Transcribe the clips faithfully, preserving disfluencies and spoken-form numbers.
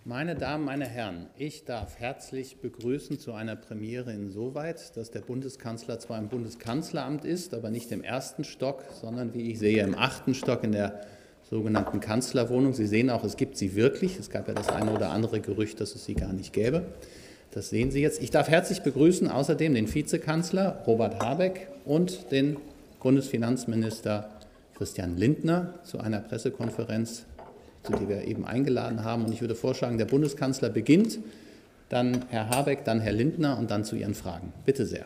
Meine Damen, meine Herren, ich darf herzlich begrüßen zu einer Premiere insoweit, dass der Bundeskanzler zwar im Bundeskanzleramt ist, aber nicht im ersten Stock, sondern, wie ich sehe, im achten Stock in der sogenannten Kanzlerwohnung. Sie sehen auch, es gibt sie wirklich. Es gab ja das eine oder andere Gerücht, dass es sie gar nicht gäbe. Das sehen Sie jetzt. Ich darf herzlich begrüßen außerdem den Vizekanzler Robert Habeck und den Bundesfinanzminister Christian Lindner zu einer Pressekonferenz, zu der wir eben eingeladen haben. Und ich würde vorschlagen, der Bundeskanzler beginnt, dann Herr Habeck, dann Herr Lindner und dann zu Ihren Fragen. Bitte sehr.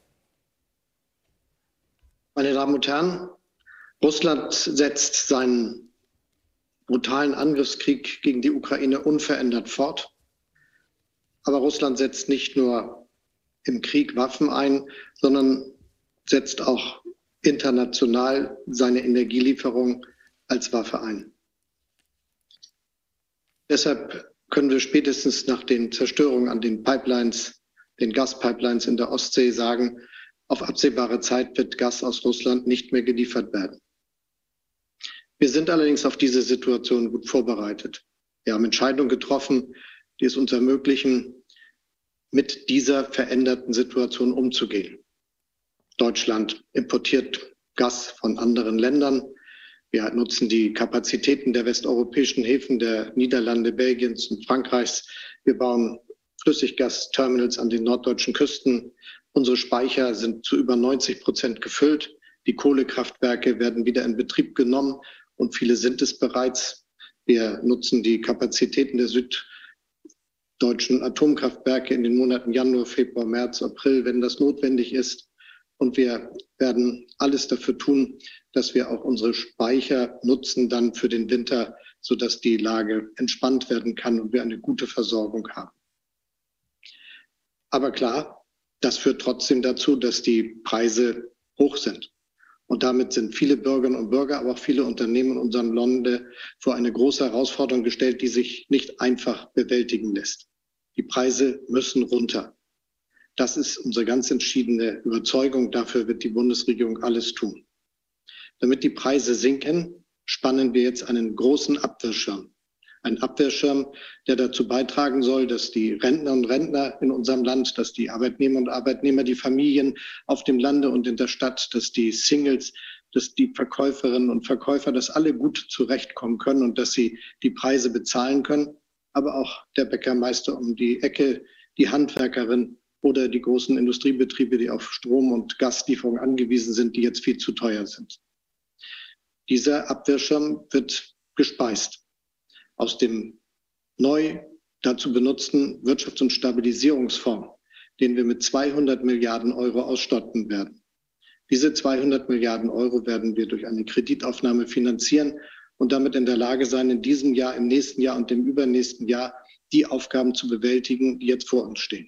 Meine Damen und Herren, Russland setzt seinen brutalen Angriffskrieg gegen die Ukraine unverändert fort. Aber Russland setzt nicht nur im Krieg Waffen ein, sondern setzt auch international seine Energielieferung als Waffe ein. Deshalb können wir spätestens nach den Zerstörungen an den Pipelines, den Gaspipelines in der Ostsee sagen, auf absehbare Zeit wird Gas aus Russland nicht mehr geliefert werden. Wir sind allerdings auf diese Situation gut vorbereitet. Wir haben Entscheidungen getroffen, die es uns ermöglichen, mit dieser veränderten Situation umzugehen. Deutschland importiert Gas von anderen Ländern. Wir nutzen die Kapazitäten der westeuropäischen Häfen, der Niederlande, Belgiens und Frankreichs. Wir bauen Flüssiggasterminals an den norddeutschen Küsten. Unsere Speicher sind zu über neunzig Prozent gefüllt. Die Kohlekraftwerke werden wieder in Betrieb genommen und viele sind es bereits. Wir nutzen die Kapazitäten der süddeutschen Atomkraftwerke in den Monaten Januar, Februar, März, April, wenn das notwendig ist. Und wir werden alles dafür tun, dass wir auch unsere Speicher nutzen dann für den Winter, sodass die Lage entspannt werden kann und wir eine gute Versorgung haben. Aber klar, das führt trotzdem dazu, dass die Preise hoch sind. Und damit sind viele Bürgerinnen und Bürger, aber auch viele Unternehmen in unserem Lande vor eine große Herausforderung gestellt, die sich nicht einfach bewältigen lässt. Die Preise müssen runter. Das ist unsere ganz entschiedene Überzeugung. Dafür wird die Bundesregierung alles tun. Damit die Preise sinken, spannen wir jetzt einen großen Abwehrschirm. Ein Abwehrschirm, der dazu beitragen soll, dass die Rentner und Rentner in unserem Land, dass die Arbeitnehmer und Arbeitnehmer, die Familien auf dem Lande und in der Stadt, dass die Singles, dass die Verkäuferinnen und Verkäufer, dass alle gut zurechtkommen können und dass sie die Preise bezahlen können. Aber auch der Bäckermeister um die Ecke, die Handwerkerin oder die großen Industriebetriebe, die auf Strom- und Gaslieferungen angewiesen sind, die jetzt viel zu teuer sind. Dieser Abwehrschirm wird gespeist aus dem neu dazu benutzten Wirtschafts- und Stabilisierungsfonds, den wir mit zweihundert Milliarden Euro ausstatten werden. Diese zweihundert Milliarden Euro werden wir durch eine Kreditaufnahme finanzieren und damit in der Lage sein, in diesem Jahr, im nächsten Jahr und dem übernächsten Jahr die Aufgaben zu bewältigen, die jetzt vor uns stehen.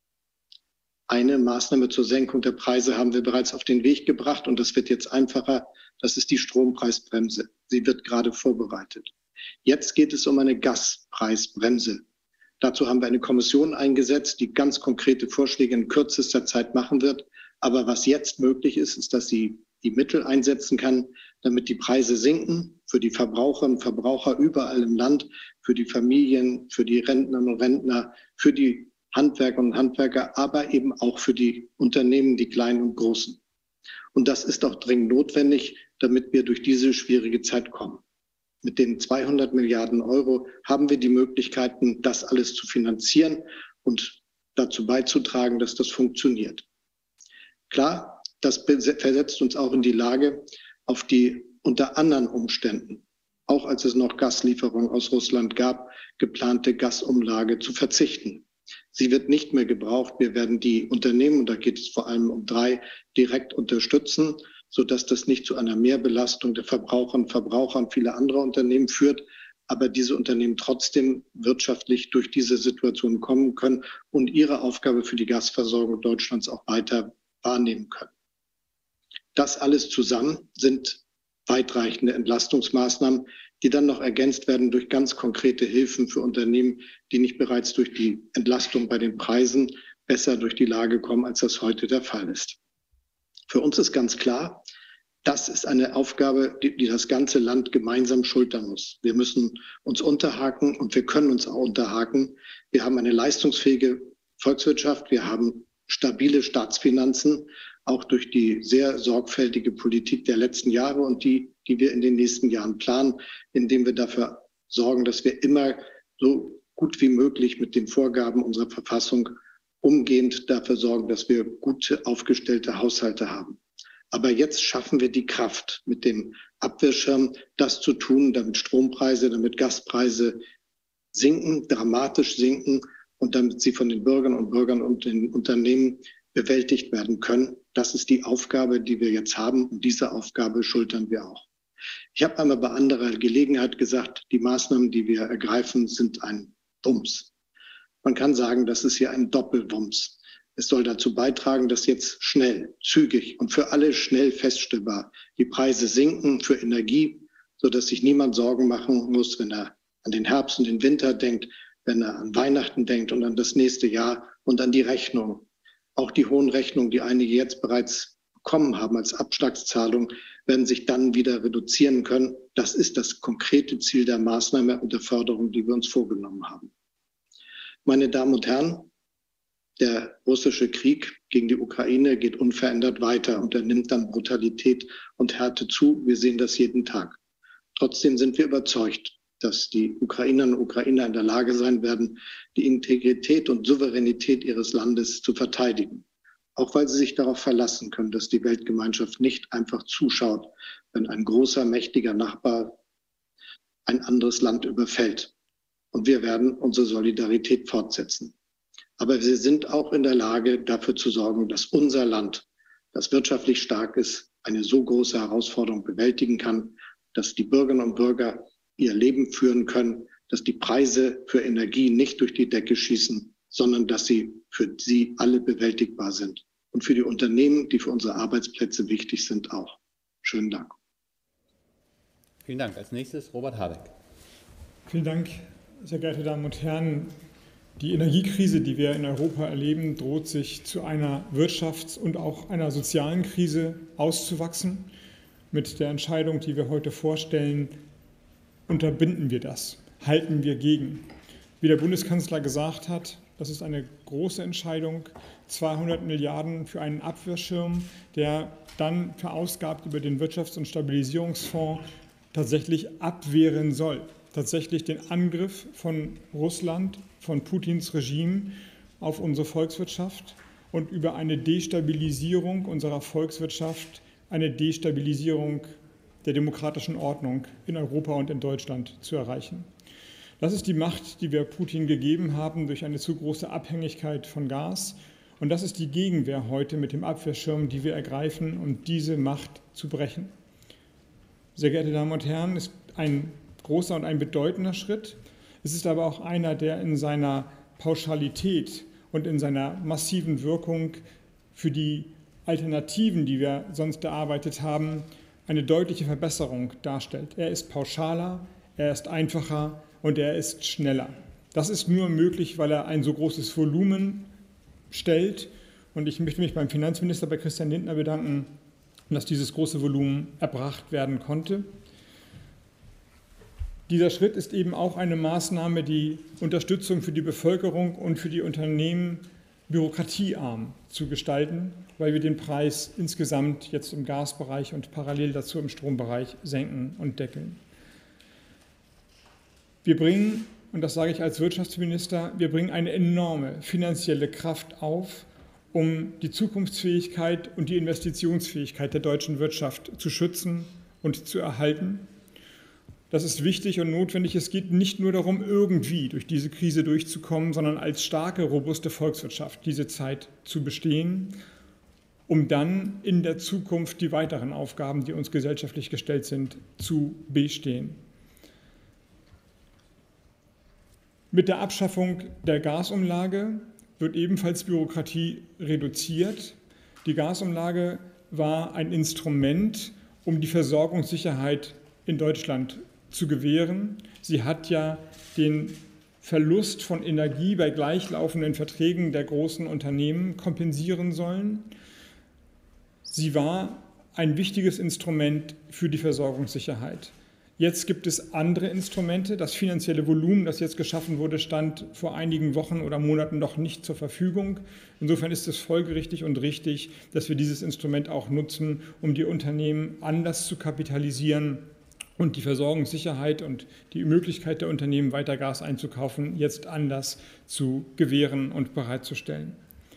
Eine Maßnahme zur Senkung der Preise haben wir bereits auf den Weg gebracht und das wird jetzt einfacher. Das ist die Strompreisbremse. Sie wird gerade vorbereitet. Jetzt geht es um eine Gaspreisbremse. Dazu haben wir eine Kommission eingesetzt, die ganz konkrete Vorschläge in kürzester Zeit machen wird. Aber was jetzt möglich ist, ist, dass sie die Mittel einsetzen kann, damit die Preise sinken für die Verbraucherinnen und Verbraucher überall im Land, für die Familien, für die Rentnerinnen und Rentner, für die Handwerker und Handwerker, aber eben auch für die Unternehmen, die kleinen und großen. Und das ist auch dringend notwendig, damit wir durch diese schwierige Zeit kommen. Mit den zweihundert Milliarden Euro haben wir die Möglichkeiten, das alles zu finanzieren und dazu beizutragen, dass das funktioniert. Klar, das versetzt uns auch in die Lage, auf die unter anderen Umständen, auch als es noch Gaslieferungen aus Russland gab, geplante Gasumlage zu verzichten. Sie wird nicht mehr gebraucht. Wir werden die Unternehmen, und da geht es vor allem um drei, direkt unterstützen, sodass das nicht zu einer Mehrbelastung der Verbraucherinnen und Verbraucher und vieler anderer Unternehmen führt, aber diese Unternehmen trotzdem wirtschaftlich durch diese Situation kommen können und ihre Aufgabe für die Gasversorgung Deutschlands auch weiter wahrnehmen können. Das alles zusammen sind weitreichende Entlastungsmaßnahmen, die dann noch ergänzt werden durch ganz konkrete Hilfen für Unternehmen, die nicht bereits durch die Entlastung bei den Preisen besser durch die Lage kommen, als das heute der Fall ist. Für uns ist ganz klar, Das ist eine Aufgabe, die, die das ganze Land gemeinsam schultern muss. Wir müssen uns unterhaken und wir können uns auch unterhaken. Wir haben eine leistungsfähige Volkswirtschaft, wir haben stabile Staatsfinanzen, auch durch die sehr sorgfältige Politik der letzten Jahre und die, die wir in den nächsten Jahren planen, indem wir dafür sorgen, dass wir immer so gut wie möglich mit den Vorgaben unserer Verfassung umgehend dafür sorgen, dass wir gut aufgestellte Haushalte haben. Aber jetzt schaffen wir die Kraft, mit dem Abwehrschirm das zu tun, damit Strompreise, damit Gaspreise sinken, dramatisch sinken und damit sie von den Bürgern und Bürgern und den Unternehmen bewältigt werden können. Das ist die Aufgabe, die wir jetzt haben, und diese Aufgabe schultern wir auch. Ich habe einmal bei anderer Gelegenheit gesagt, die Maßnahmen, die wir ergreifen, sind ein Wumms. Man kann sagen, das ist hier ein Doppelwumms. Es soll dazu beitragen, dass jetzt schnell, zügig und für alle schnell feststellbar die Preise sinken für Energie, sodass sich niemand Sorgen machen muss, wenn er an den Herbst und den Winter denkt, wenn er an Weihnachten denkt und an das nächste Jahr und an die Rechnung. Auch die hohen Rechnungen, die einige jetzt bereits bekommen haben als Abschlagszahlung, werden sich dann wieder reduzieren können. Das ist das konkrete Ziel der Maßnahme und der Förderung, die wir uns vorgenommen haben. Meine Damen und Herren, der russische Krieg gegen die Ukraine geht unverändert weiter und er nimmt dann Brutalität und Härte zu. Wir sehen das jeden Tag. Trotzdem sind wir überzeugt, dass die Ukrainerinnen und Ukrainer in der Lage sein werden, die Integrität und Souveränität ihres Landes zu verteidigen. Auch weil sie sich darauf verlassen können, dass die Weltgemeinschaft nicht einfach zuschaut, wenn ein großer, mächtiger Nachbar ein anderes Land überfällt. Und wir werden unsere Solidarität fortsetzen. Aber wir sind auch in der Lage, dafür zu sorgen, dass unser Land, das wirtschaftlich stark ist, eine so große Herausforderung bewältigen kann, dass die Bürgerinnen und Bürger ihr Leben führen können, dass die Preise für Energie nicht durch die Decke schießen, sondern dass sie für sie alle bewältigbar sind. Und für die Unternehmen, die für unsere Arbeitsplätze wichtig sind, auch. Schönen Dank. Vielen Dank. Als nächstes Robert Habeck. Vielen Dank, sehr geehrte Damen und Herren. Die Energiekrise, die wir in Europa erleben, droht sich zu einer Wirtschafts- und auch einer sozialen Krise auszuwachsen. Mit der Entscheidung, die wir heute vorstellen, unterbinden wir das, halten wir gegen. Wie der Bundeskanzler gesagt hat, das ist eine große Entscheidung, zweihundert Milliarden für einen Abwehrschirm, der dann verausgabt über den Wirtschafts- und Stabilisierungsfonds tatsächlich abwehren soll. Tatsächlich den Angriff von Russland, von Putins Regime auf unsere Volkswirtschaft und über eine Destabilisierung unserer Volkswirtschaft, eine Destabilisierung der demokratischen Ordnung in Europa und in Deutschland zu erreichen. Das ist die Macht, die wir Putin gegeben haben durch eine zu große Abhängigkeit von Gas. Und das ist die Gegenwehr heute mit dem Abwehrschirm, die wir ergreifen, um diese Macht zu brechen. Sehr geehrte Damen und Herren, es ist ein großer und ein bedeutender Schritt. Es ist aber auch einer, der in seiner Pauschalität und in seiner massiven Wirkung für die Alternativen, die wir sonst erarbeitet haben, eine deutliche Verbesserung darstellt. Er ist pauschaler, er ist einfacher und er ist schneller. Das ist nur möglich, weil er ein so großes Volumen stellt. Und ich möchte mich beim Finanzminister, bei Christian Lindner, bedanken, dass dieses große Volumen erbracht werden konnte. Dieser Schritt ist eben auch eine Maßnahme, die Unterstützung für die Bevölkerung und für die Unternehmen bürokratiearm zu gestalten, weil wir den Preis insgesamt jetzt im Gasbereich und parallel dazu im Strombereich senken und deckeln. Wir bringen, und das sage ich als Wirtschaftsminister, wir bringen eine enorme finanzielle Kraft auf, um die Zukunftsfähigkeit und die Investitionsfähigkeit der deutschen Wirtschaft zu schützen und zu erhalten. Das ist wichtig und notwendig. Es geht nicht nur darum, irgendwie durch diese Krise durchzukommen, sondern als starke, robuste Volkswirtschaft diese Zeit zu bestehen, um dann in der Zukunft die weiteren Aufgaben, die uns gesellschaftlich gestellt sind, zu bestehen. Mit der Abschaffung der Gasumlage wird ebenfalls Bürokratie reduziert. Die Gasumlage war ein Instrument, um die Versorgungssicherheit in Deutschland zu gewähren. Sie hat ja den Verlust von Energie bei gleichlaufenden Verträgen der großen Unternehmen kompensieren sollen. Sie war ein wichtiges Instrument für die Versorgungssicherheit. Jetzt gibt es andere Instrumente. Das finanzielle Volumen, das jetzt geschaffen wurde, stand vor einigen Wochen oder Monaten noch nicht zur Verfügung. Insofern ist es folgerichtig und richtig, dass wir dieses Instrument auch nutzen, um die Unternehmen anders zu kapitalisieren und die Versorgungssicherheit und die Möglichkeit der Unternehmen, weiter Gas einzukaufen, jetzt anders zu gewähren und bereitzustellen.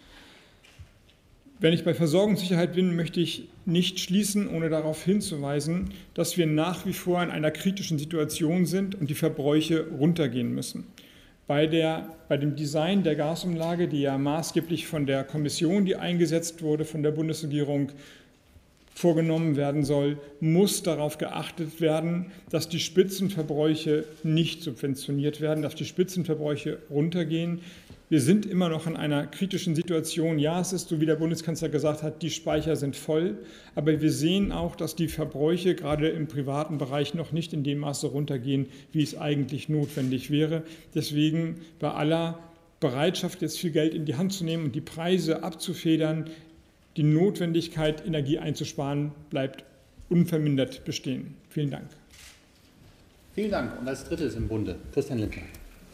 Wenn ich bei Versorgungssicherheit bin, möchte ich nicht schließen, ohne darauf hinzuweisen, dass wir nach wie vor in einer kritischen Situation sind und die Verbräuche runtergehen müssen. Bei, der, bei dem Design der Gasumlage, die ja maßgeblich von der Kommission, die eingesetzt wurde, von der Bundesregierung vorgenommen werden soll, muss darauf geachtet werden, dass die Spitzenverbräuche nicht subventioniert werden, dass die Spitzenverbräuche runtergehen. Wir sind immer noch in einer kritischen Situation. Ja, es ist so, wie der Bundeskanzler gesagt hat, die Speicher sind voll. Aber wir sehen auch, dass die Verbräuche gerade im privaten Bereich noch nicht in dem Maße runtergehen, wie es eigentlich notwendig wäre. Deswegen bei aller Bereitschaft, jetzt viel Geld in die Hand zu nehmen und die Preise abzufedern, die Notwendigkeit, Energie einzusparen, bleibt unvermindert bestehen. Vielen Dank. Vielen Dank. Und als Drittes im Bunde, Christian Lindner.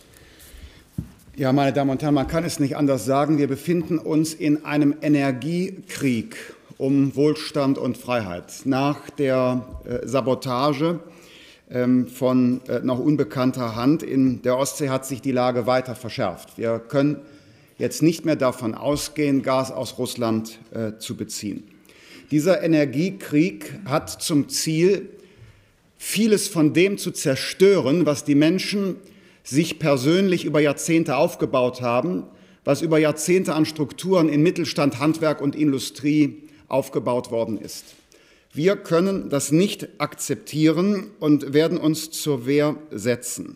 Ja, meine Damen und Herren, man kann es nicht anders sagen. Wir befinden uns in einem Energiekrieg um Wohlstand und Freiheit. Nach der äh, Sabotage ähm, von äh, noch unbekannter Hand in der Ostsee hat sich die Lage weiter verschärft. Wir können jetzt nicht mehr davon ausgehen, Gas aus Russland äh, zu beziehen. Dieser Energiekrieg hat zum Ziel, vieles von dem zu zerstören, was die Menschen sich persönlich über Jahrzehnte aufgebaut haben, was über Jahrzehnte an Strukturen in Mittelstand, Handwerk und Industrie aufgebaut worden ist. Wir können das nicht akzeptieren und werden uns zur Wehr setzen.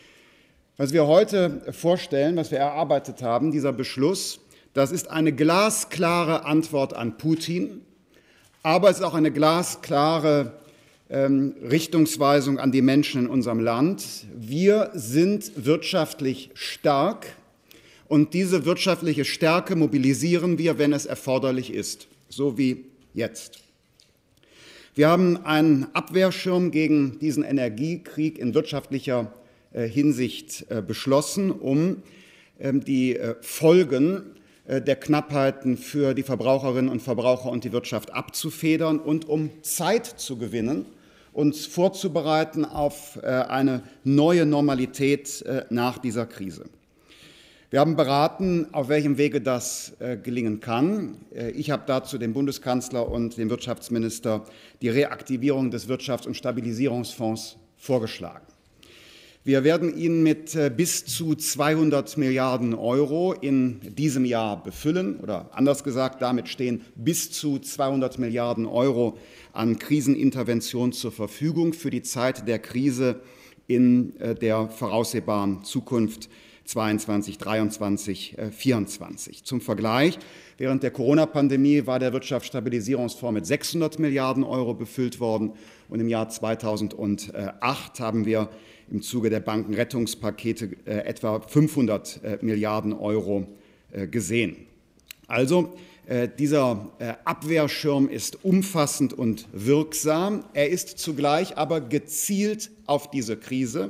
Was wir heute vorstellen, was wir erarbeitet haben, dieser Beschluss, das ist eine glasklare Antwort an Putin, aber es ist auch eine glasklare Richtungsweisung an die Menschen in unserem Land. Wir sind wirtschaftlich stark und diese wirtschaftliche Stärke mobilisieren wir, wenn es erforderlich ist, so wie jetzt. Wir haben einen Abwehrschirm gegen diesen Energiekrieg in wirtschaftlicher Hinsicht beschlossen, um die Folgen der Knappheiten für die Verbraucherinnen und Verbraucher und die Wirtschaft abzufedern und um Zeit zu gewinnen, uns vorzubereiten auf eine neue Normalität nach dieser Krise. Wir haben beraten, auf welchem Wege das gelingen kann. Ich habe dazu dem Bundeskanzler und dem Wirtschaftsminister die Reaktivierung des Wirtschafts- und Stabilisierungsfonds vorgeschlagen. Wir werden ihn mit bis zu zweihundert Milliarden Euro in diesem Jahr befüllen oder anders gesagt, damit stehen bis zu zweihundert Milliarden Euro an Krisenintervention zur Verfügung für die Zeit der Krise in der voraussehbaren Zukunft zweiundzwanzig, dreiundzwanzig, vierundzwanzig. Zum Vergleich, während der Corona-Pandemie war der Wirtschaftsstabilisierungsfonds mit sechshundert Milliarden Euro befüllt worden und im Jahr zweitausendacht haben wir im Zuge der Bankenrettungspakete äh, etwa fünfhundert äh, Milliarden Euro äh, gesehen. Also äh, dieser äh, Abwehrschirm ist umfassend und wirksam. Er ist zugleich aber gezielt auf diese Krise.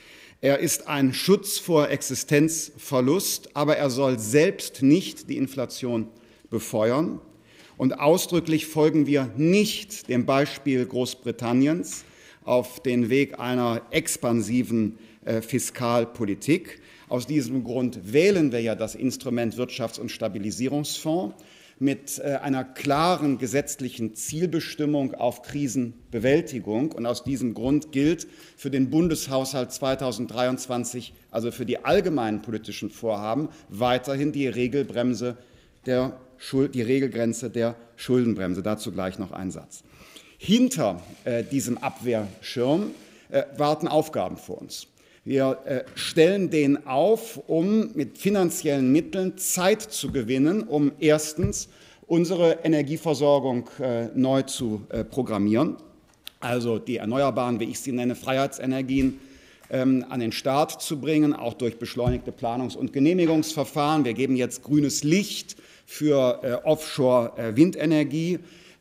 Er ist ein Schutz vor Existenzverlust, aber er soll selbst nicht die Inflation befeuern. Und ausdrücklich folgen wir nicht dem Beispiel Großbritanniens auf den Weg einer expansiven äh, Fiskalpolitik. Aus diesem Grund wählen wir ja das Instrument Wirtschafts- und Stabilisierungsfonds mit äh, einer klaren gesetzlichen Zielbestimmung auf Krisenbewältigung. Und aus diesem Grund gilt für den Bundeshaushalt zweitausenddreiundzwanzig, also für die allgemeinen politischen Vorhaben, weiterhin die Regelbremse der Schuld, die Regelgrenze der Schuldenbremse. Dazu gleich noch ein Satz. Hinter äh, diesem Abwehrschirm äh, warten Aufgaben vor uns. Wir äh, stellen den auf, um mit finanziellen Mitteln Zeit zu gewinnen, um erstens unsere Energieversorgung äh, neu zu äh, programmieren, also die erneuerbaren, wie ich sie nenne, Freiheitsenergien ähm, an den Start zu bringen, auch durch beschleunigte Planungs- und Genehmigungsverfahren. Wir geben jetzt grünes Licht für äh, Offshore-Windenergie.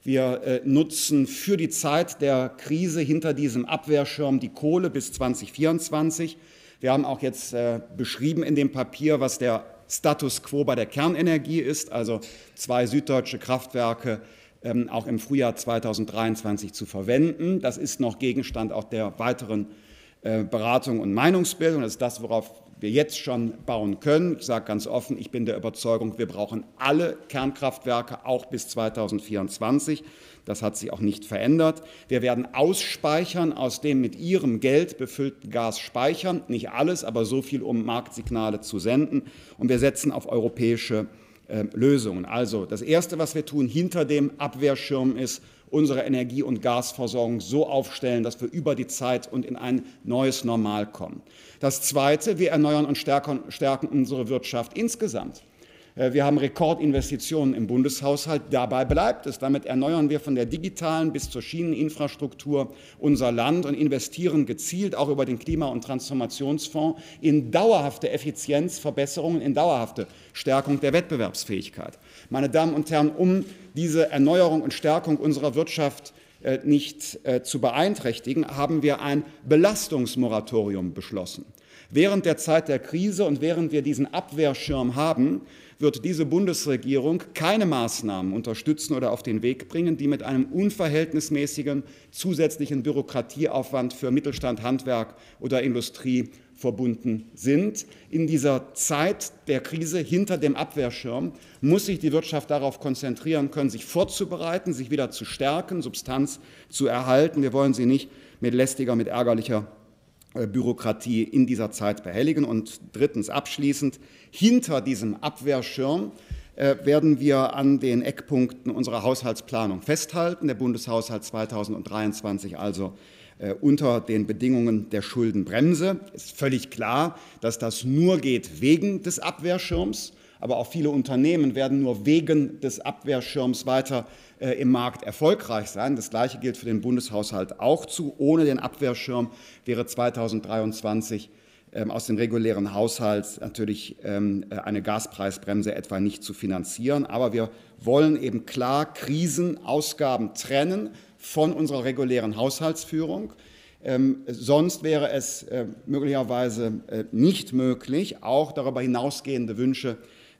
Wir äh, nutzen für die Zeit der Krise hinter diesem Abwehrschirm die Kohle bis zweitausendvierundzwanzig. Wir haben auch jetzt äh, beschrieben in dem Papier, was der Status quo bei der Kernenergie ist, also zwei süddeutsche Kraftwerke ähm, auch im Frühjahr zweitausenddreiundzwanzig zu verwenden. Das ist noch Gegenstand auch der weiteren äh, Beratung und Meinungsbildung. Das ist das, worauf wir jetzt schon bauen können. Ich sage ganz offen, ich bin der Überzeugung, wir brauchen alle Kernkraftwerke auch bis zweitausendvierundzwanzig. Das hat sich auch nicht verändert. Wir werden ausspeichern, aus dem mit Ihrem Geld befüllten Gas speichern. Nicht alles, aber so viel, um Marktsignale zu senden. Und wir setzen auf europäische äh, Lösungen. Also das Erste, was wir tun hinter dem Abwehrschirm, ist, unsere Energie- und Gasversorgung so aufstellen, dass wir über die Zeit und in ein neues Normal kommen. Das Zweite, wir erneuern und stärken, stärken unsere Wirtschaft insgesamt. Wir haben Rekordinvestitionen im Bundeshaushalt, dabei bleibt es. Damit erneuern wir von der digitalen bis zur Schieneninfrastruktur unser Land und investieren gezielt auch über den Klima- und Transformationsfonds in dauerhafte Effizienzverbesserungen, in dauerhafte Stärkung der Wettbewerbsfähigkeit. Meine Damen und Herren, um diese Erneuerung und Stärkung unserer Wirtschaft nicht zu beeinträchtigen, haben wir ein Belastungsmoratorium beschlossen. Während der Zeit der Krise und während wir diesen Abwehrschirm haben, wird diese Bundesregierung keine Maßnahmen unterstützen oder auf den Weg bringen, die mit einem unverhältnismäßigen zusätzlichen Bürokratieaufwand für Mittelstand, Handwerk oder Industrie verbunden sind. In dieser Zeit der Krise hinter dem Abwehrschirm muss sich die Wirtschaft darauf konzentrieren können, sich vorzubereiten, sich wieder zu stärken, Substanz zu erhalten. Wir wollen sie nicht mit lästiger, mit ärgerlicher Bürokratie in dieser Zeit behelligen. Und drittens abschließend, hinter diesem Abwehrschirm äh, werden wir an den Eckpunkten unserer Haushaltsplanung festhalten. Der Bundeshaushalt zweitausenddreiundzwanzig also äh, unter den Bedingungen der Schuldenbremse. Es ist völlig klar, dass das nur geht wegen des Abwehrschirms. Aber auch viele Unternehmen werden nur wegen des Abwehrschirms weiter äh, im Markt erfolgreich sein. Das Gleiche gilt für den Bundeshaushalt auch zu. Ohne den Abwehrschirm wäre zweitausenddreiundzwanzig ähm, aus dem regulären Haushalt natürlich ähm, eine Gaspreisbremse etwa nicht zu finanzieren. Aber wir wollen eben klar Krisenausgaben trennen von unserer regulären Haushaltsführung. Ähm, sonst wäre es äh, möglicherweise äh, nicht möglich, auch darüber hinausgehende Wünsche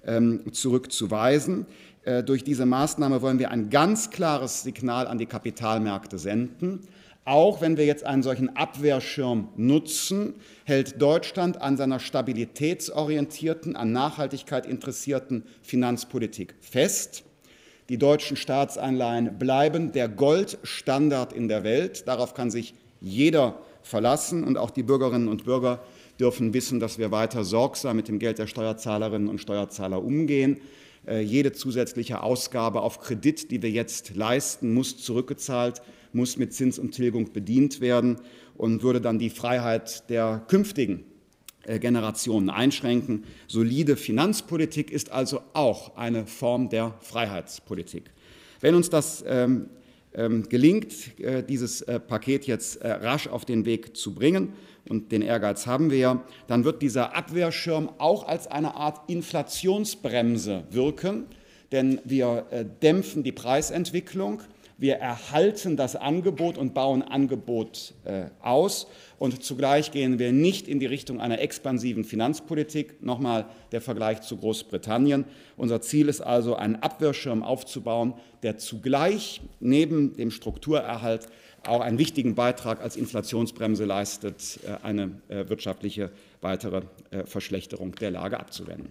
zurückzuweisen. Durch diese Maßnahme wollen wir ein ganz klares Signal an die Kapitalmärkte senden. Auch wenn wir jetzt einen solchen Abwehrschirm nutzen, hält Deutschland an seiner stabilitätsorientierten, an Nachhaltigkeit interessierten Finanzpolitik fest. Die deutschen Staatsanleihen bleiben der Goldstandard in der Welt. Darauf kann sich jeder verlassen und auch die Bürgerinnen und Bürger dürfen wissen, dass wir weiter sorgsam mit dem Geld der Steuerzahlerinnen und Steuerzahler umgehen. Äh, jede zusätzliche Ausgabe auf Kredit, die wir jetzt leisten, muss zurückgezahlt, muss mit Zins und Tilgung bedient werden und würde dann die Freiheit der künftigen äh, Generationen einschränken. Solide Finanzpolitik ist also auch eine Form der Freiheitspolitik. Wenn uns das ähm, ähm, gelingt, äh, dieses äh, Paket jetzt äh, rasch auf den Weg zu bringen, und den Ehrgeiz haben wir ja, dann wird dieser Abwehrschirm auch als eine Art Inflationsbremse wirken, denn wir äh, dämpfen die Preisentwicklung, wir erhalten das Angebot und bauen Angebot äh, aus und zugleich gehen wir nicht in die Richtung einer expansiven Finanzpolitik. Nochmal der Vergleich zu Großbritannien. Unser Ziel ist also, einen Abwehrschirm aufzubauen, der zugleich neben dem Strukturerhalt auch einen wichtigen Beitrag als Inflationsbremse leistet, eine wirtschaftliche weitere Verschlechterung der Lage abzuwenden.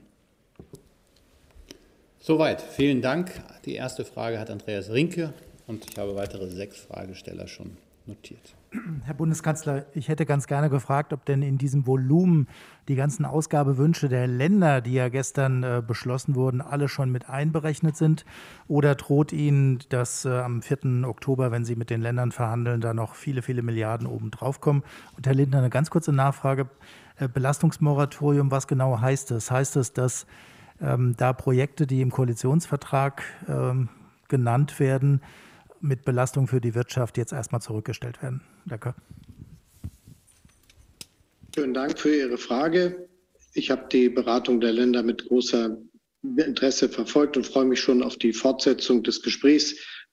Soweit. Vielen Dank. Die erste Frage hat Andreas Rinke und ich habe weitere sechs Fragesteller schon notiert. Herr Bundeskanzler, ich hätte ganz gerne gefragt, ob denn in diesem Volumen die ganzen Ausgabewünsche der Länder, die ja gestern äh, beschlossen wurden, alle schon mit einberechnet sind, oder droht Ihnen, dass äh, am vierten Oktober, wenn Sie mit den Ländern verhandeln, da noch viele, viele Milliarden obendrauf kommen? Und Herr Lindner, eine ganz kurze Nachfrage. Äh, Belastungsmoratorium, was genau heißt das? Heißt das, dass ähm, da Projekte, die im Koalitionsvertrag ähm, genannt werden, mit Belastung für die Wirtschaft jetzt erstmal zurückgestellt werden? Danke. Vielen Dank für Ihre Frage. Ich habe die Beratung der Länder mit großer Interesse verfolgt und freue mich schon auf die Fortsetzung des Gesprächs,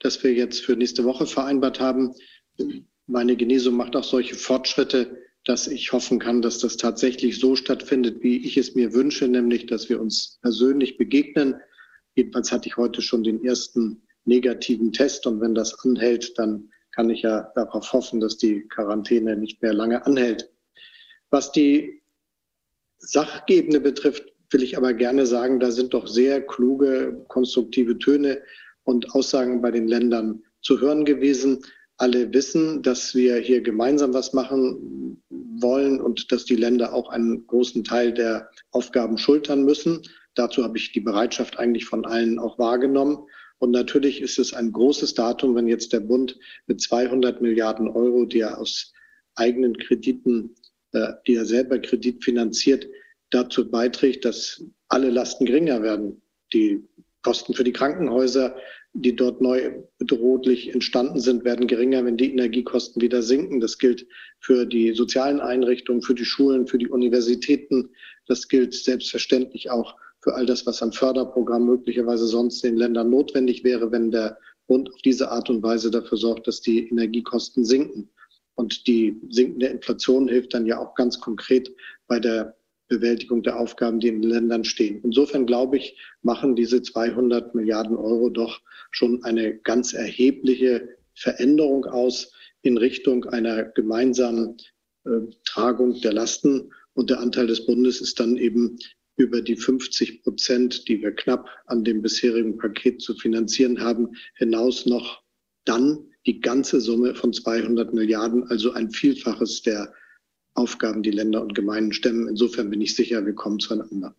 das wir jetzt für nächste Woche vereinbart haben. Meine Genesung macht auch solche Fortschritte, dass ich hoffen kann, dass das tatsächlich so stattfindet, wie ich es mir wünsche, nämlich, dass wir uns persönlich begegnen. Jedenfalls hatte ich heute schon den ersten negativen Test und wenn das anhält, dann kann ich ja darauf hoffen, dass die Quarantäne nicht mehr lange anhält. Was die Sachebene betrifft, will ich aber gerne sagen, da sind doch sehr kluge, konstruktive Töne und Aussagen bei den Ländern zu hören gewesen. Alle wissen, dass wir hier gemeinsam was machen wollen und dass die Länder auch einen großen Teil der Aufgaben schultern müssen. Dazu habe ich die Bereitschaft eigentlich von allen auch wahrgenommen. Und natürlich ist es ein großes Datum, wenn jetzt der Bund mit zweihundert Milliarden Euro, die er aus eigenen Krediten, äh, die er selber kreditfinanziert, dazu beiträgt, dass alle Lasten geringer werden. Die Kosten für die Krankenhäuser, die dort neu bedrohlich entstanden sind, werden geringer, wenn die Energiekosten wieder sinken. Das gilt für die sozialen Einrichtungen, für die Schulen, für die Universitäten. Das gilt selbstverständlich auch für all das, was an Förderprogrammen möglicherweise sonst in den Ländern notwendig wäre, wenn der Bund auf diese Art und Weise dafür sorgt, dass die Energiekosten sinken. Und die sinkende Inflation hilft dann ja auch ganz konkret bei der Bewältigung der Aufgaben, die in den Ländern stehen. Insofern glaube ich, machen diese zweihundert Milliarden Euro doch schon eine ganz erhebliche Veränderung aus in Richtung einer gemeinsamen äh, Tragung der Lasten. Und der Anteil des Bundes ist dann eben über die fünfzig Prozent, die wir knapp an dem bisherigen Paket zu finanzieren haben, hinaus noch dann die ganze Summe von zweihundert Milliarden, also ein Vielfaches der Aufgaben, die Länder und Gemeinden stemmen. Insofern bin ich sicher, wir kommen zueinander.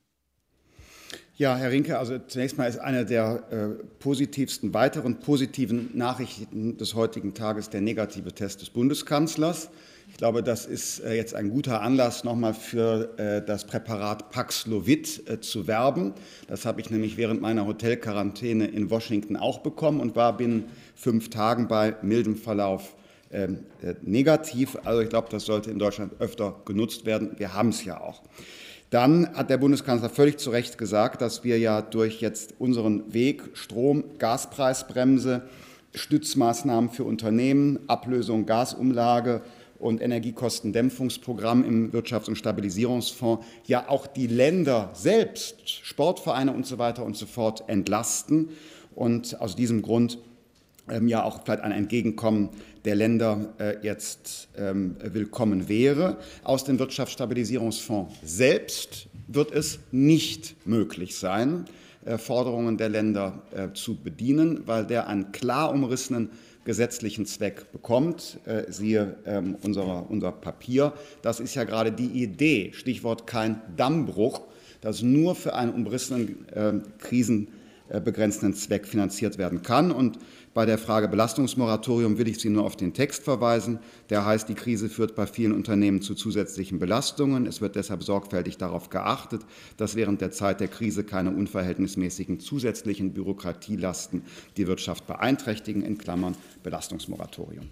Ja, Herr Rinke, also zunächst mal ist eine der äh, positivsten, weiteren positiven Nachrichten des heutigen Tages der negative Test des Bundeskanzlers. Ich glaube, das ist äh, jetzt ein guter Anlass, nochmal für äh, das Präparat Paxlovid äh, zu werben. Das habe ich nämlich während meiner Hotelquarantäne in Washington auch bekommen und war binnen fünf Tagen bei mildem Verlauf äh, äh, negativ. Also ich glaube, das sollte in Deutschland öfter genutzt werden. Wir haben es ja auch. Dann hat der Bundeskanzler völlig zu Recht gesagt, dass wir ja durch jetzt unseren Weg Strom-, Gaspreisbremse, Stützmaßnahmen für Unternehmen, Ablösung, Gasumlage und Energiekostendämpfungsprogramm im Wirtschafts- und Stabilisierungsfonds ja auch die Länder selbst, Sportvereine und so weiter und so fort entlasten und aus diesem Grund ähm, ja auch vielleicht ein Entgegenkommen der Länder äh, jetzt ähm, willkommen wäre. Aus dem Wirtschaftsstabilisierungsfonds selbst wird es nicht möglich sein, äh, Forderungen der Länder äh, zu bedienen, weil der einen klar umrissenen gesetzlichen Zweck bekommt. Äh, siehe ähm, unser, unser Papier. Das ist ja gerade die Idee, Stichwort kein Dammbruch, dass nur für einen umrissenen äh, krisenbegrenzenden Zweck finanziert werden kann. Und bei der Frage Belastungsmoratorium will ich Sie nur auf den Text verweisen. Der heißt, die Krise führt bei vielen Unternehmen zu zusätzlichen Belastungen. Es wird deshalb sorgfältig darauf geachtet, dass während der Zeit der Krise keine unverhältnismäßigen zusätzlichen Bürokratielasten die Wirtschaft beeinträchtigen, in Klammern Belastungsmoratorium.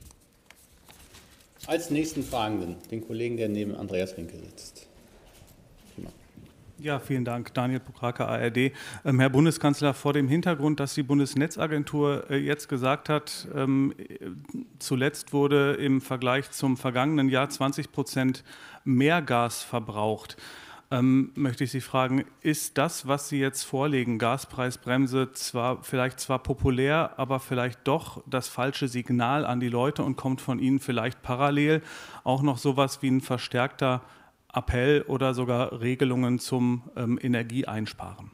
Als nächsten Fragenden den Kollegen, der neben Andreas Rinke sitzt. Ja, vielen Dank. Daniel Pokrake, A R D. Ähm, Herr Bundeskanzler, vor dem Hintergrund, dass die Bundesnetzagentur äh, jetzt gesagt hat, ähm, zuletzt wurde im Vergleich zum vergangenen Jahr zwanzig Prozent mehr Gas verbraucht, ähm, möchte ich Sie fragen, ist das, was Sie jetzt vorlegen, Gaspreisbremse, zwar vielleicht zwar populär, aber vielleicht doch das falsche Signal an die Leute und kommt von Ihnen vielleicht parallel auch noch sowas wie ein verstärkter Appell oder sogar Regelungen zum ähm, Energieeinsparen?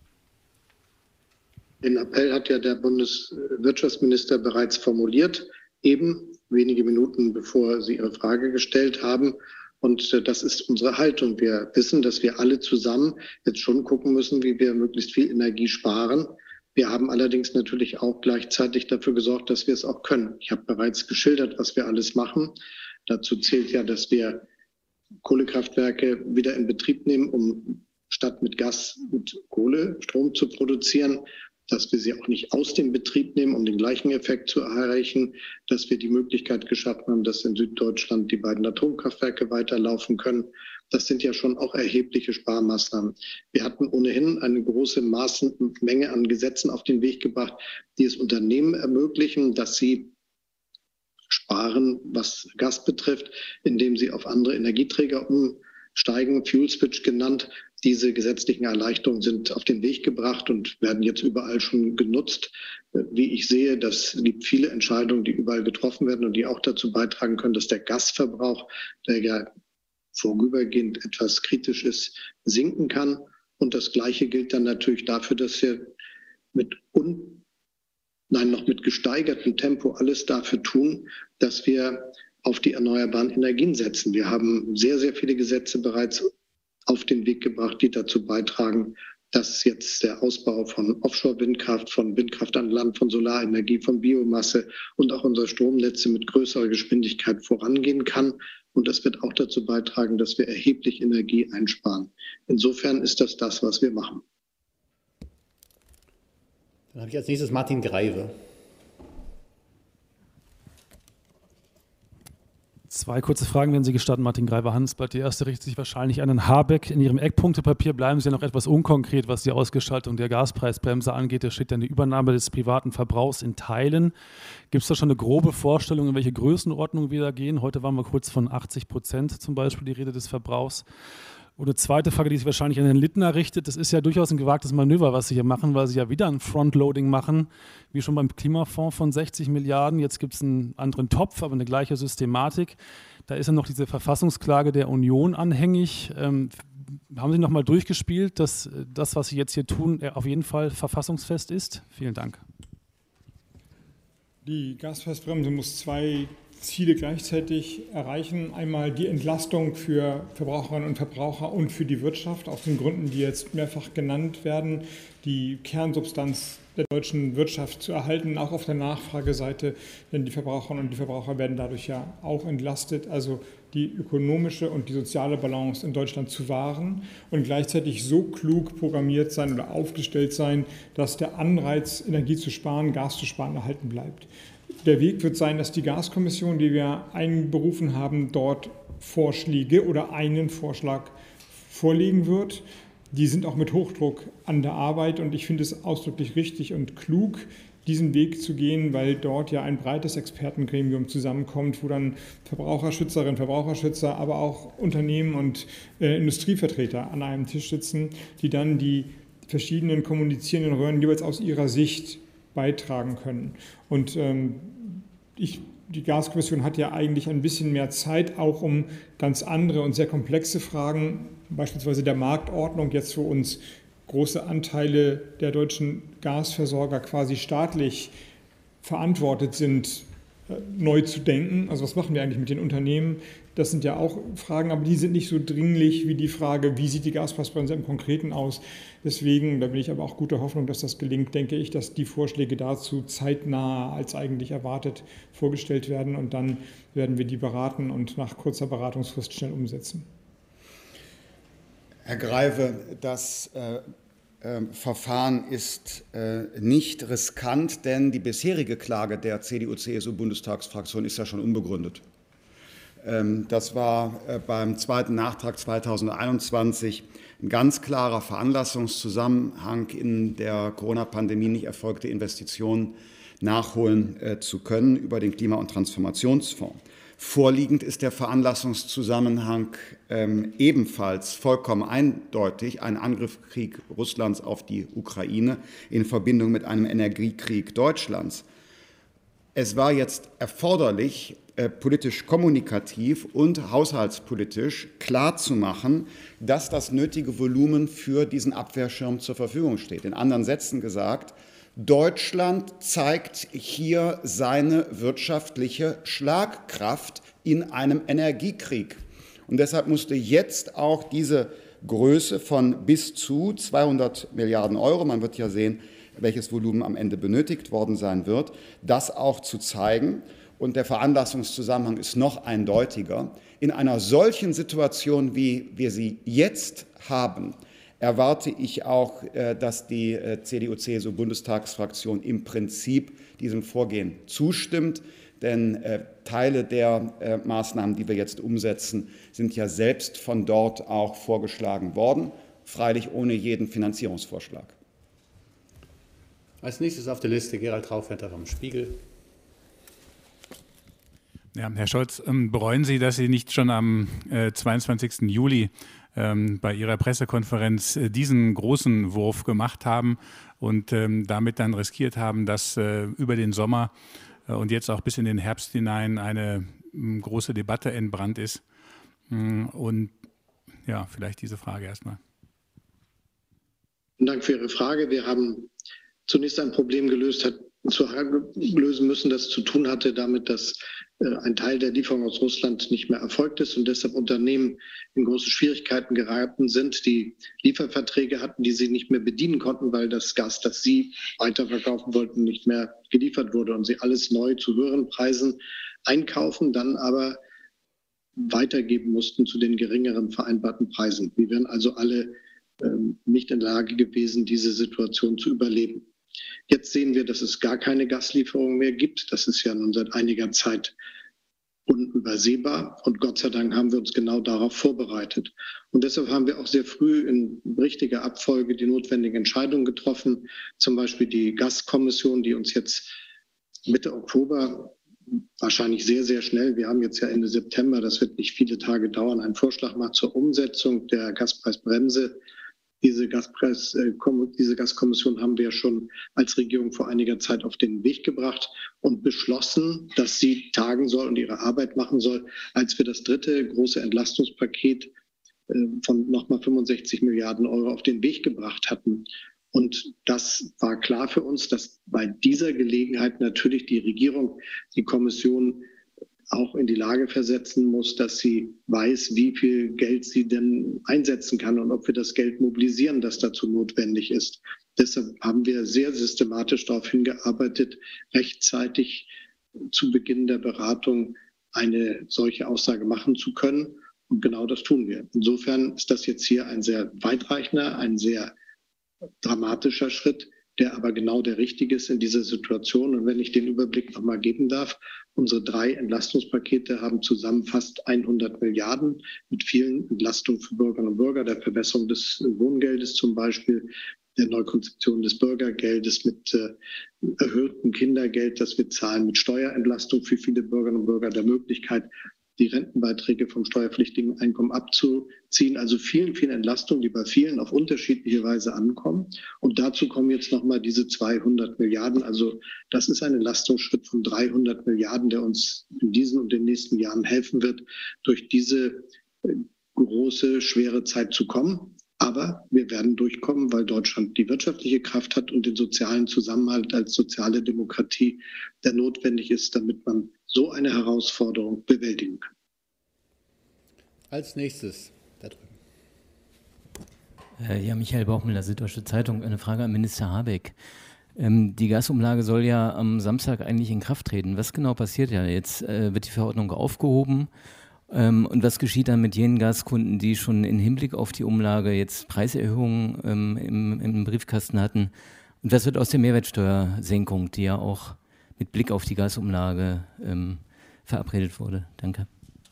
Den Appell hat ja der Bundeswirtschaftsminister bereits formuliert, eben wenige Minuten bevor Sie Ihre Frage gestellt haben. Und das ist unsere Haltung. Wir wissen, dass wir alle zusammen jetzt schon gucken müssen, wie wir möglichst viel Energie sparen. Wir haben allerdings natürlich auch gleichzeitig dafür gesorgt, dass wir es auch können. Ich habe bereits geschildert, was wir alles machen. Dazu zählt ja, dass wir Kohlekraftwerke wieder in Betrieb nehmen, um statt mit Gas mit Kohle Strom zu produzieren, dass wir sie auch nicht aus dem Betrieb nehmen, um den gleichen Effekt zu erreichen, dass wir die Möglichkeit geschaffen haben, dass in Süddeutschland die beiden Atomkraftwerke weiterlaufen können, Das sind ja schon auch erhebliche Sparmaßnahmen. Wir hatten ohnehin eine große Maßen, Menge an Gesetzen auf den Weg gebracht, die es Unternehmen ermöglichen, dass sie sparen, was Gas betrifft, indem sie auf andere Energieträger umsteigen, Fuel Switch genannt. Diese gesetzlichen Erleichterungen sind auf den Weg gebracht und werden jetzt überall schon genutzt. Wie ich sehe, das gibt viele Entscheidungen, die überall getroffen werden und die auch dazu beitragen können, dass der Gasverbrauch, der ja vorübergehend etwas kritisch ist, sinken kann. Und das Gleiche gilt dann natürlich dafür, dass wir mit un, nein, noch mit gesteigertem Tempo alles dafür tun, dass wir auf die erneuerbaren Energien setzen. Wir haben sehr, sehr viele Gesetze bereits auf den Weg gebracht, die dazu beitragen, dass jetzt der Ausbau von Offshore-Windkraft, von Windkraft an Land, von Solarenergie, von Biomasse und auch unserer Stromnetze mit größerer Geschwindigkeit vorangehen kann. Und das wird auch dazu beitragen, dass wir erheblich Energie einsparen. Insofern ist das das, was wir machen. Dann habe ich als nächstes Martin Greive. Zwei kurze Fragen, wenn Sie gestatten, Martin Greive, Handelsblatt. Die erste richtet sich wahrscheinlich an Herrn Habeck. In Ihrem Eckpunktepapier bleiben Sie ja noch etwas unkonkret, was die Ausgestaltung der Gaspreisbremse angeht. Da steht ja eine Übernahme des privaten Verbrauchs in Teilen. Gibt es da schon eine grobe Vorstellung, in welche Größenordnung wir da gehen? Heute waren wir kurz von achtzig Prozent zum Beispiel die Rede des Verbrauchs. Und eine zweite Frage, die sich wahrscheinlich an Herrn Littner richtet, das ist ja durchaus ein gewagtes Manöver, was Sie hier machen, weil Sie ja wieder ein Frontloading machen, wie schon beim Klimafonds von sechzig Milliarden. Jetzt gibt es einen anderen Topf, aber eine gleiche Systematik. Da ist ja noch diese Verfassungsklage der Union anhängig. Ähm, haben Sie noch mal durchgespielt, dass das, was Sie jetzt hier tun, auf jeden Fall verfassungsfest ist? Vielen Dank. Die Gaspreisbremse muss zwei Ziele gleichzeitig erreichen. Einmal die Entlastung für Verbraucherinnen und Verbraucher und für die Wirtschaft, aus den Gründen, die jetzt mehrfach genannt werden, die Kernsubstanz der deutschen Wirtschaft zu erhalten, auch auf der Nachfrageseite, denn die Verbraucherinnen und die Verbraucher werden dadurch ja auch entlastet, also die ökonomische und die soziale Balance in Deutschland zu wahren und gleichzeitig so klug programmiert sein oder aufgestellt sein, dass der Anreiz, Energie zu sparen, Gas zu sparen, erhalten bleibt. Der Weg wird sein, dass die Gaskommission, die wir einberufen haben, dort Vorschläge oder einen Vorschlag vorlegen wird. Die sind auch mit Hochdruck an der Arbeit und ich finde es ausdrücklich richtig und klug, diesen Weg zu gehen, weil dort ja ein breites Expertengremium zusammenkommt, wo dann Verbraucherschützerinnen, Verbraucherschützer, aber auch Unternehmen und äh, Industrievertreter an einem Tisch sitzen, die dann die verschiedenen kommunizierenden Röhren jeweils aus ihrer Sicht beitragen können. Und ähm, ich, die Gaskommission hat ja eigentlich ein bisschen mehr Zeit, auch um ganz andere und sehr komplexe Fragen, beispielsweise der Marktordnung, jetzt wo uns große Anteile der deutschen Gasversorger quasi staatlich verantwortet sind, neu zu denken. Also was machen wir eigentlich mit den Unternehmen? Das sind ja auch Fragen, aber die sind nicht so dringlich wie die Frage, wie sieht die Gaspreisbremse im Konkreten aus? Deswegen, da bin ich aber auch guter Hoffnung, dass das gelingt, denke ich, dass die Vorschläge dazu zeitnah als eigentlich erwartet vorgestellt werden und dann werden wir die beraten und nach kurzer Beratungsfrist schnell umsetzen. Herr Greive, das äh, äh, Verfahren ist äh, nicht riskant, denn die bisherige Klage der C D U-C S U-Bundestagsfraktion ist ja schon unbegründet. Ähm, das war äh, beim zweiten Nachtrag zweitausendeinundzwanzig ein ganz klarer Veranlassungszusammenhang, in der Corona-Pandemie nicht erfolgte Investitionen nachholen äh, zu können über den Klima- und Transformationsfonds. Vorliegend ist der Veranlassungszusammenhang ähm, ebenfalls vollkommen eindeutig ein Angriffskrieg Russlands auf die Ukraine in Verbindung mit einem Energiekrieg Deutschlands. Es war jetzt erforderlich, äh, politisch kommunikativ und haushaltspolitisch klarzumachen, dass das nötige Volumen für diesen Abwehrschirm zur Verfügung steht. In anderen Sätzen gesagt, Deutschland zeigt hier seine wirtschaftliche Schlagkraft in einem Energiekrieg. Und deshalb musste jetzt auch diese Größe von bis zu zweihundert Milliarden Euro, man wird ja sehen, welches Volumen am Ende benötigt worden sein wird, das auch zu zeigen. Und der Veranlassungszusammenhang ist noch eindeutiger. In einer solchen Situation, wie wir sie jetzt haben, erwarte ich auch, dass die C D U-C S U-Bundestagsfraktion im Prinzip diesem Vorgehen zustimmt. Denn äh, Teile der äh, Maßnahmen, die wir jetzt umsetzen, sind ja selbst von dort auch vorgeschlagen worden, freilich ohne jeden Finanzierungsvorschlag. Als nächstes auf der Liste Gerald Traufetter vom Spiegel. Ja, Herr Scholz, bereuen Sie, dass Sie nicht schon am äh, zweiundzwanzigsten Juli ähm, bei Ihrer Pressekonferenz äh, diesen großen Wurf gemacht haben und ähm, damit dann riskiert haben, dass äh, über den Sommer äh, und jetzt auch bis in den Herbst hinein eine äh, große Debatte entbrannt ist? Und ja, vielleicht diese Frage erstmal. Vielen Dank für Ihre Frage. Wir haben zunächst ein Problem gelöst, hat, zu lösen müssen, das zu tun hatte damit, dass äh, ein Teil der Lieferung aus Russland nicht mehr erfolgt ist und deshalb Unternehmen in große Schwierigkeiten geraten sind, die Lieferverträge hatten, die sie nicht mehr bedienen konnten, weil das Gas, das sie weiterverkaufen wollten, nicht mehr geliefert wurde und sie alles neu zu höheren Preisen einkaufen, dann aber weitergeben mussten zu den geringeren vereinbarten Preisen. Wir wären also alle ähm, nicht in der Lage gewesen, diese Situation zu überleben. Jetzt sehen wir, dass es gar keine Gaslieferungen mehr gibt. Das ist ja nun seit einiger Zeit unübersehbar. Und Gott sei Dank haben wir uns genau darauf vorbereitet. Und deshalb haben wir auch sehr früh in richtiger Abfolge die notwendigen Entscheidungen getroffen. Zum Beispiel die Gaskommission, die uns jetzt Mitte Oktober, wahrscheinlich sehr, sehr schnell, wir haben jetzt ja Ende September, das wird nicht viele Tage dauern, einen Vorschlag macht zur Umsetzung der Gaspreisbremse. Diese, Gaspreis, äh, diese Gaskommission haben wir schon als Regierung vor einiger Zeit auf den Weg gebracht und beschlossen, dass sie tagen soll und ihre Arbeit machen soll, als wir das dritte große Entlastungspaket äh, von nochmal fünfundsechzig Milliarden Euro auf den Weg gebracht hatten. Und das war klar für uns, dass bei dieser Gelegenheit natürlich die Regierung, die Kommission auch in die Lage versetzen muss, dass sie weiß, wie viel Geld sie denn einsetzen kann und ob wir das Geld mobilisieren, das dazu notwendig ist. Deshalb haben wir sehr systematisch darauf hingearbeitet, rechtzeitig zu Beginn der Beratung eine solche Aussage machen zu können. Und genau das tun wir. Insofern ist das jetzt hier ein sehr weitreichender, ein sehr dramatischer Schritt, der aber genau der richtige ist in dieser Situation. Und wenn ich den Überblick noch mal geben darf, unsere drei Entlastungspakete haben zusammen fast hundert Milliarden mit vielen Entlastungen für Bürgerinnen und Bürger, der Verbesserung des Wohngeldes zum Beispiel, der Neukonzeption des Bürgergeldes mit äh, erhöhtem Kindergeld, das wir zahlen, mit Steuerentlastung für viele Bürgerinnen und Bürger, der Möglichkeit, die Rentenbeiträge vom steuerpflichtigen Einkommen abzuziehen. Also vielen, vielen Entlastungen, die bei vielen auf unterschiedliche Weise ankommen. Und dazu kommen jetzt nochmal diese zweihundert Milliarden. Also das ist ein Entlastungsschritt von dreihundert Milliarden, der uns in diesen und den nächsten Jahren helfen wird, durch diese große, schwere Zeit zu kommen. Aber wir werden durchkommen, weil Deutschland die wirtschaftliche Kraft hat und den sozialen Zusammenhalt als soziale Demokratie, der notwendig ist, damit man so eine Herausforderung bewältigen kann. Als nächstes, da drüben. Äh, ja, Michael Bauchmüller, Süddeutsche Zeitung. Eine Frage an Minister Habeck. Ähm, die Gasumlage soll ja am Samstag eigentlich in Kraft treten. Was genau passiert ja jetzt? Äh, wird die Verordnung aufgehoben? Ähm, und was geschieht dann mit jenen Gaskunden, die schon im Hinblick auf die Umlage jetzt Preiserhöhungen ähm, im, im Briefkasten hatten? Und was wird aus der Mehrwertsteuersenkung, die ja auch mit Blick auf die Gasumlage ähm, verabredet wurde? Danke.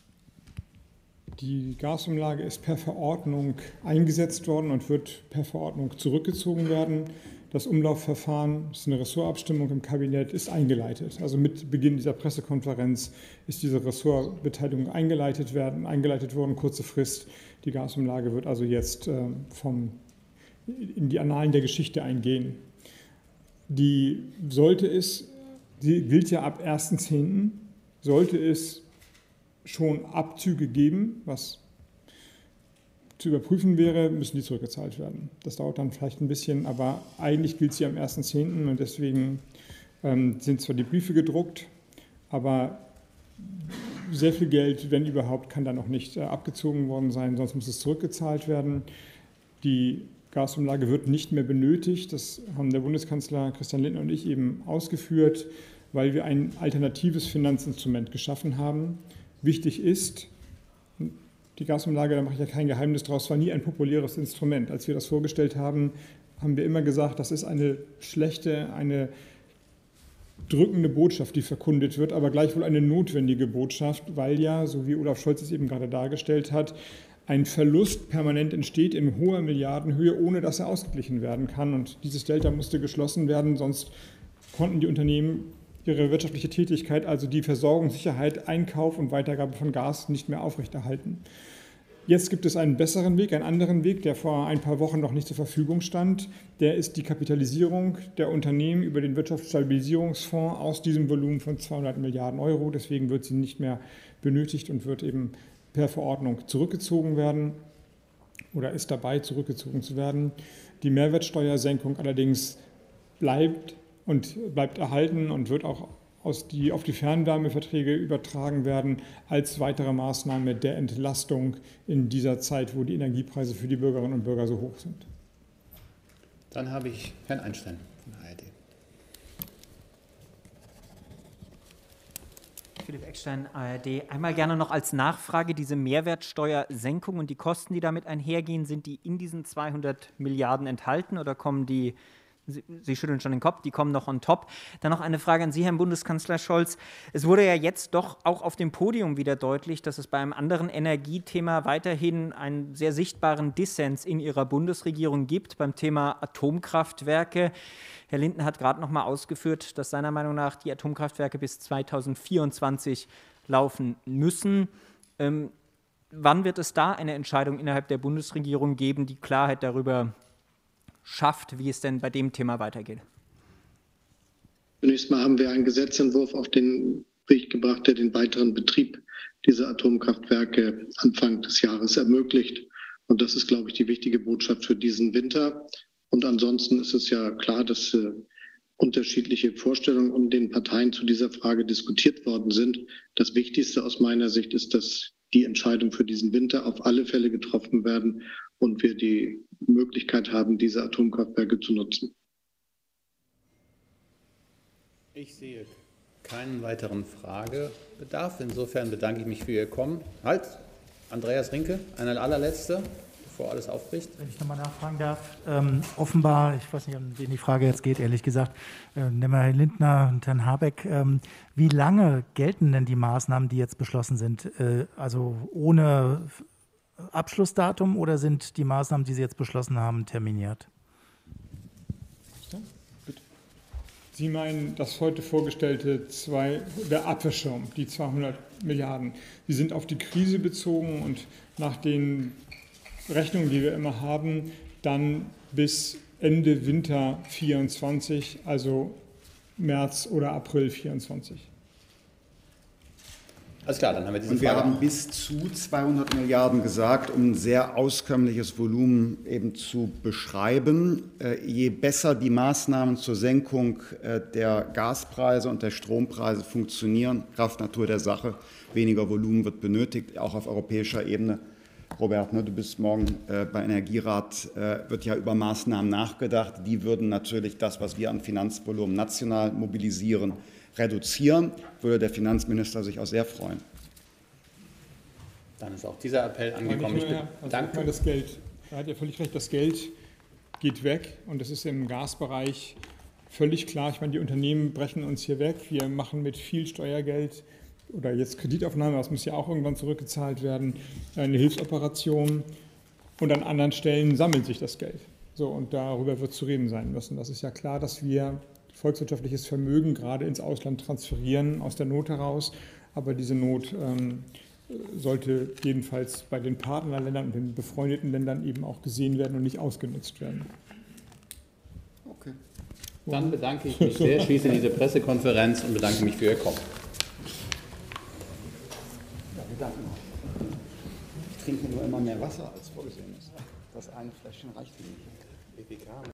Die Gasumlage ist per Verordnung eingesetzt worden und wird per Verordnung zurückgezogen werden. Das Umlaufverfahren, das ist eine Ressortabstimmung im Kabinett, ist eingeleitet. Also mit Beginn dieser Pressekonferenz ist diese Ressortbeteiligung eingeleitet, werden, eingeleitet worden, kurze Frist. Die Gasumlage wird also jetzt äh, vom, in die Annalen der Geschichte eingehen. Die sollte es, die gilt ja ab ersten zehnten, sollte es schon Abzüge geben, was zu überprüfen wäre, müssen die zurückgezahlt werden. Das dauert dann vielleicht ein bisschen, aber eigentlich gilt sie am ersten zehnten und deswegen ähm, sind zwar die Briefe gedruckt, aber sehr viel Geld, wenn überhaupt, kann da noch nicht äh, abgezogen worden sein, sonst muss es zurückgezahlt werden. Die Gasumlage wird nicht mehr benötigt, das haben der Bundeskanzler Christian Lindner und ich eben ausgeführt, weil wir ein alternatives Finanzinstrument geschaffen haben. Wichtig ist, die Gasumlage, da mache ich ja kein Geheimnis draus, war nie ein populäres Instrument. Als wir das vorgestellt haben, haben wir immer gesagt, das ist eine schlechte, eine drückende Botschaft, die verkündet wird, aber gleichwohl eine notwendige Botschaft, weil ja, so wie Olaf Scholz es eben gerade dargestellt hat, ein Verlust permanent entsteht in hoher Milliardenhöhe, ohne dass er ausgeglichen werden kann. Und dieses Delta musste geschlossen werden, sonst konnten die Unternehmen ihre wirtschaftliche Tätigkeit, also die Versorgungssicherheit, Einkauf und Weitergabe von Gas, nicht mehr aufrechterhalten. Jetzt gibt es einen besseren Weg, einen anderen Weg, der vor ein paar Wochen noch nicht zur Verfügung stand. Der ist die Kapitalisierung der Unternehmen über den Wirtschaftsstabilisierungsfonds aus diesem Volumen von zweihundert Milliarden Euro. Deswegen wird sie nicht mehr benötigt und wird eben per Verordnung zurückgezogen werden oder ist dabei, zurückgezogen zu werden. Die Mehrwertsteuersenkung allerdings bleibt und bleibt erhalten und wird auch aus die, auf die Fernwärmeverträge übertragen werden als weitere Maßnahme der Entlastung in dieser Zeit, wo die Energiepreise für die Bürgerinnen und Bürger so hoch sind. Dann habe ich Herrn Einstein von der A R D. Philipp Eckstein, A R D. Einmal gerne noch als Nachfrage, diese Mehrwertsteuersenkung und die Kosten, die damit einhergehen, sind die in diesen zweihundert Milliarden enthalten oder kommen die, Sie, Sie schütteln schon den Kopf, die kommen noch on top. Dann noch eine Frage an Sie, Herr Bundeskanzler Scholz. Es wurde ja jetzt doch auch auf dem Podium wieder deutlich, dass es bei einem anderen Energiethema weiterhin einen sehr sichtbaren Dissens in Ihrer Bundesregierung gibt, beim Thema Atomkraftwerke. Herr Lindner hat gerade noch mal ausgeführt, dass seiner Meinung nach die Atomkraftwerke bis zweitausendvierundzwanzig laufen müssen. Ähm, wann wird es da eine Entscheidung innerhalb der Bundesregierung geben, die Klarheit darüber schafft, wie es denn bei dem Thema weitergeht? Zunächst mal haben wir einen Gesetzentwurf auf den Weg gebracht, der den weiteren Betrieb dieser Atomkraftwerke Anfang des Jahres ermöglicht. Und das ist, glaube ich, die wichtige Botschaft für diesen Winter. Und ansonsten ist es ja klar, dass äh, unterschiedliche Vorstellungen um den Parteien zu dieser Frage diskutiert worden sind. Das Wichtigste aus meiner Sicht ist, dass die Entscheidung für diesen Winter auf alle Fälle getroffen werden und wir die Möglichkeit haben, diese Atomkraftwerke zu nutzen. Ich sehe keinen weiteren Fragebedarf. Insofern bedanke ich mich für Ihr Kommen. Halt, Andreas Rinke, eine allerletzte, bevor alles aufbricht. Wenn ich nochmal nachfragen darf, ähm, offenbar, ich weiß nicht, an wen die Frage jetzt geht, ehrlich gesagt, äh, nehmen wir Herrn Lindner und Herrn Habeck, ähm, wie lange gelten denn die Maßnahmen, die jetzt beschlossen sind? Äh, also ohne Abschlussdatum oder sind die Maßnahmen, die Sie jetzt beschlossen haben, terminiert? Sie meinen das heute vorgestellte zwei, der Abwehrschirm, die zweihundert Milliarden. Die sind auf die Krise bezogen und nach den Rechnungen, die wir immer haben, dann bis Ende Winter vierundzwanzig, also März oder April vierundzwanzig. Alles klar, dann haben wir diese Und wir Frage. haben bis zu zweihundert Milliarden gesagt, um ein sehr auskömmliches Volumen eben zu beschreiben. Äh, je besser die Maßnahmen zur Senkung äh, der Gaspreise und der Strompreise funktionieren, Kraft Natur der Sache, weniger Volumen wird benötigt, auch auf europäischer Ebene. Robert, ne, du bist morgen äh, bei Energierat, äh, wird ja über Maßnahmen nachgedacht. Die würden natürlich das, was wir an Finanzvolumen national mobilisieren, reduzieren, würde der Finanzminister sich auch sehr freuen. Dann ist auch dieser Appell angekommen. Ich also danke. ich meine, das Geld, er hat ja völlig recht, das Geld geht weg und das ist im Gasbereich völlig klar. Ich meine, die Unternehmen brechen uns hier weg. Wir machen mit viel Steuergeld oder jetzt Kreditaufnahme, das muss ja auch irgendwann zurückgezahlt werden, eine Hilfsoperation und an anderen Stellen sammelt sich das Geld. So, und darüber wird zu reden sein müssen. Das ist ja klar, dass wir volkswirtschaftliches Vermögen gerade ins Ausland transferieren, aus der Not heraus. Aber diese Not ähm, sollte jedenfalls bei den Partnerländern und den befreundeten Ländern eben auch gesehen werden und nicht ausgenutzt werden. Okay. Dann bedanke ich mich sehr, schließe diese Pressekonferenz und bedanke mich für Ihr Kommen. Ja, wir danken auch. Ich trinke nur immer mehr Wasser, als vorgesehen ist. Das eine Fläschchen reicht mir nicht.